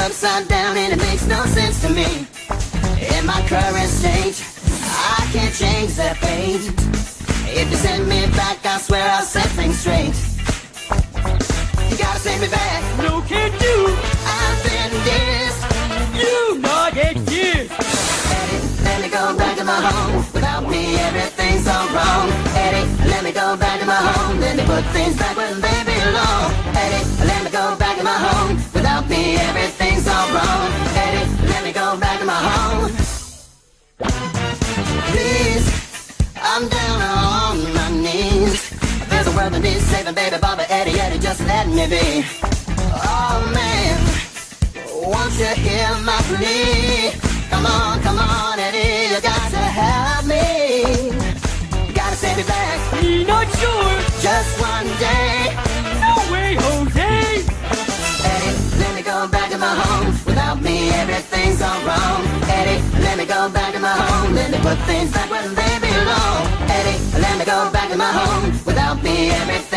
upside down and it makes no sense to me. In my current state, I can't change that fate. If you send me back, I swear I'll set things straight. You gotta send me back. No, can't do. I've been dissed. You not exist. Eddie, let me go back to my home. Without me, everything's all wrong. Eddie, let me go back to my home. Let me put things back where they belong. Eddie, let me go back to my home. Without me, everything's all wrong. Eddie, let me go back to my home. Please, I'm down on my knees. There's a world that needs saving, baby, Bobby, Eddie, Eddie, just let me be. Oh man, won't you hear my plea? Come on, Eddie, you got to help me. You gotta send me back. Me not sure. Just one day. No way, Jose. Eddie, let me go back to my home. Without me, everything's all wrong. Eddie, let me go back to my home. Let me put things back where they belong. Eddie, let me go back to my home. Without me, everything